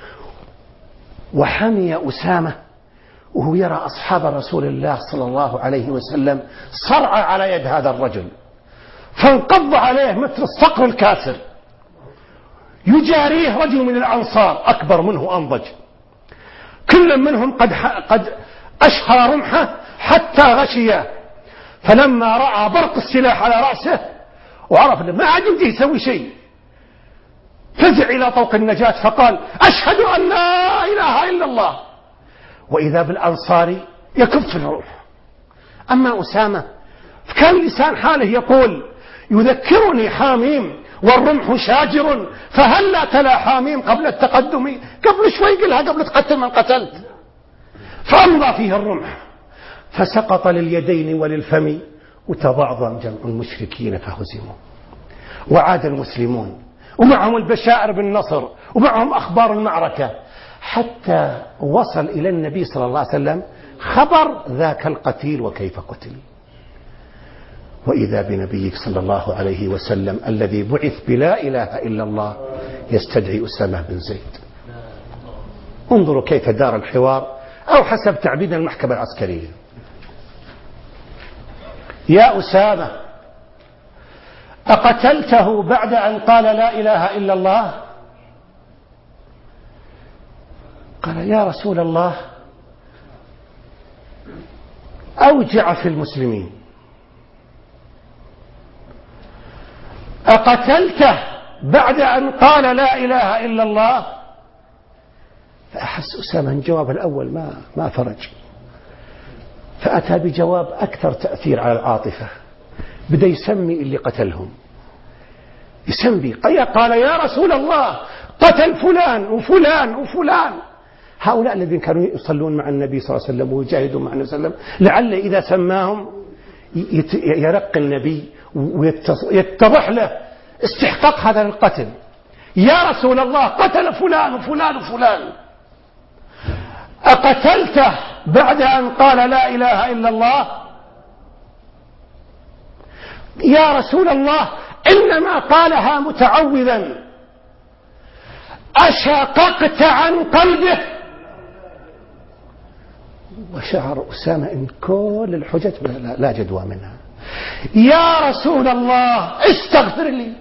وحمي أسامة وهو يرى أصحاب رسول الله صلى الله عليه وسلم صرع على يد هذا الرجل، فانقض عليه مثل الصقر الكاسر. يجاريه رجل من الأنصار أكبر منه أنضج، كل منهم قد أشهر رمحه حتى غشيه، فلما رأى برق السلاح على رأسه وعرف أنه ما عاد يمديه يسوي شيء فزع إلى طوق النجاة فقال أشهد أن لا إله إلا الله، وإذا بالأنصاري يكف الروح. أما أسامة فكان لسان حاله يقول يذكرني حاميم والرمح شاجر فهل لا تلا حاميم قبل التقدم، قبل شوي قلها قبل تقتل من قتلت. فأمضى فيه الرمح فسقط لليدين وللفم وتضعضم جمع المشركين فهزموا. وعاد المسلمون ومعهم البشائر بالنصر ومعهم أخبار المعركة، حتى وصل إلى النبي صلى الله عليه وسلم خبر ذاك القتيل وكيف قتل. وإذا بنبيك صلى الله عليه وسلم الذي بعث بلا إله إلا الله يستدعي أسامة بن زيد. انظروا كيف دار الحوار، أو حسب تعبير المحكمة العسكرية: يا أسامة، أقتلته بعد أن قال لا إله إلا الله؟ قال: يا رسول الله، أوجع في المسلمين. أقتلته بعد أن قال لا إله إلا الله؟ فأحس أسامة أن جواب الأول ما فرج، فأتى بجواب أكثر تأثير على العاطفة. بدأ يسمي اللي قتلهم، يسمي، قال: يا رسول الله، قتل فلان وفلان وفلان. هؤلاء الذين كانوا يصلون مع النبي صلى الله عليه وسلم ويجاهدون مع النبي صلى الله عليه وسلم، لعل إذا سماهم يرق النبي ويتضح له استحقاق هذا القتل. يا رسول الله، قتل فلان وفلان وفلان. أقتلته بعد أن قال لا إله إلا الله؟ يا رسول الله، إنما قالها متعوذا. أشققت عن قلبه؟ وشعر أسامة إن كل الحجج لا جدوى منها. يا رسول الله، استغفر لي،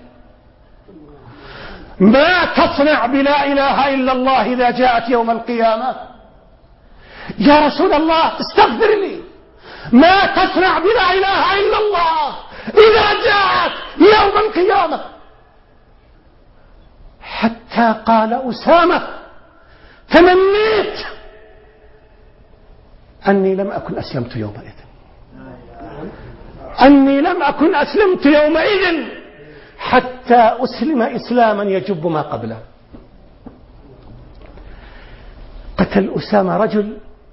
ما تصنع بلا إله إلا الله إذا جاءت يوم القيامة؟ يا رسول الله، استغفر لي، ما تصنع بلا إله إلا الله إذا جاءت يوم القيامة؟ حتى قال أسامة: تمنيت أني لم أكن أسلمت يومئذ، أني لم أكن أسلمت يومئذ حتى أسلم إسلاما يجب ما قبله. قتل أسامة رجل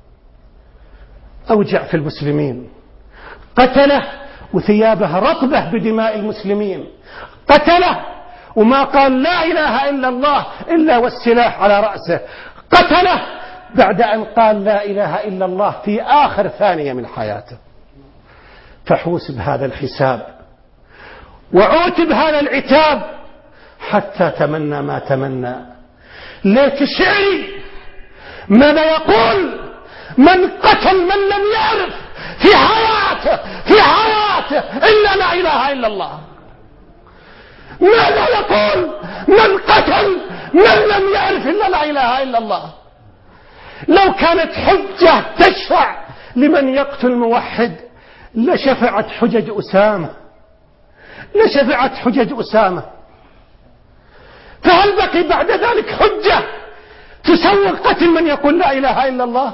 أوجع في المسلمين، قتله وثيابه رطبة بدماء المسلمين، قتله وما قال لا إله إلا الله إلا والسلاح على رأسه، قتله بعد أن قال لا إله إلا الله في آخر ثانية من حياته. فحوسب هذا الحساب وعوتب هذا العتاب حتى تمنى ما تمنى. ليت شعري ماذا يقول من قتل من لم يعرف في حياته إلا لا إله إلا الله. ماذا يقول من قتل من لم يعرف إلا لا إله إلا الله. لو كانت حجة تشفع لمن يقتل موحد لشفعت حجج أسامة، فهل بقي بعد ذلك حجة تسوق قتل من يقول لا إله إلا الله؟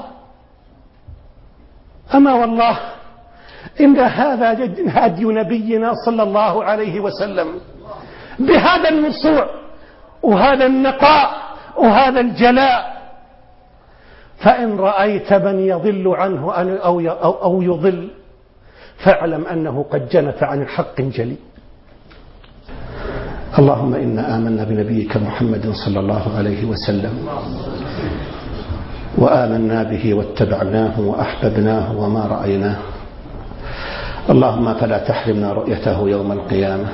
أما والله إن هذا هدي نبينا صلى الله عليه وسلم، بهذا النصوع وهذا النقاء وهذا الجلاء. فإن رأيت من يضل عنه أو يضل فاعلم أنه قد جنف عن الحق جلي. اللهم إنا آمنا بنبيك محمد صلى الله عليه وسلم، وآمنا به واتبعناه وأحببناه وما رأيناه. اللهم فلا تحرمنا رؤيته يوم القيامة.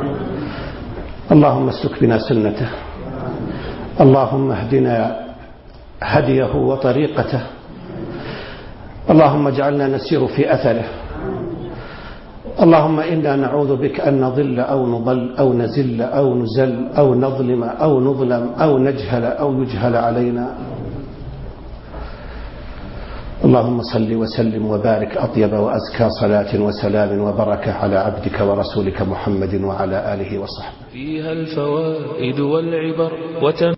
اللهم اسلك بنا سنته. اللهم اهدنا هديه وطريقته. اللهم اجعلنا نسير في أثره. اللهم إنا نعوذ بك أن نضل أو نضل أو نزل أو نزل أو نظلم أو نظلم أو نجهل أو يجهل علينا. اللهم صل وسلم وبارك أطيب وأزكى صلاة وسلام وبركة على عبدك ورسولك محمد وعلى آله وصحبه. فيها الفوائد والعبر